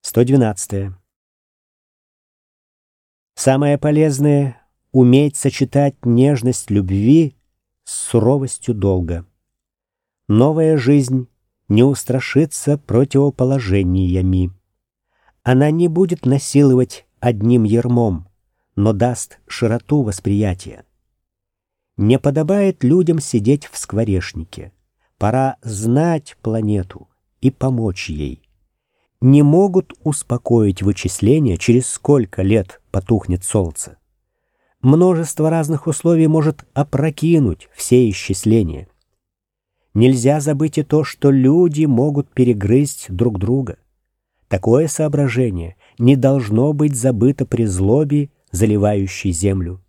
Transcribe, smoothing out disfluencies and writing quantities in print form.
112. Самое полезное — уметь сочетать нежность любви с суровостью долга. Новая жизнь не устрашится противоположениями. Она не будет насиловать одним ярмом, но даст широту восприятия. Не подобает людям сидеть в скворечнике. Пора знать планету и помочь ей. Не могут успокоить вычисления, через сколько лет потухнет солнце. Множество разных условий может опрокинуть все исчисления. Нельзя забыть и то, что люди могут перегрызть друг друга. Такое соображение не должно быть забыто при злобе, заливающей землю.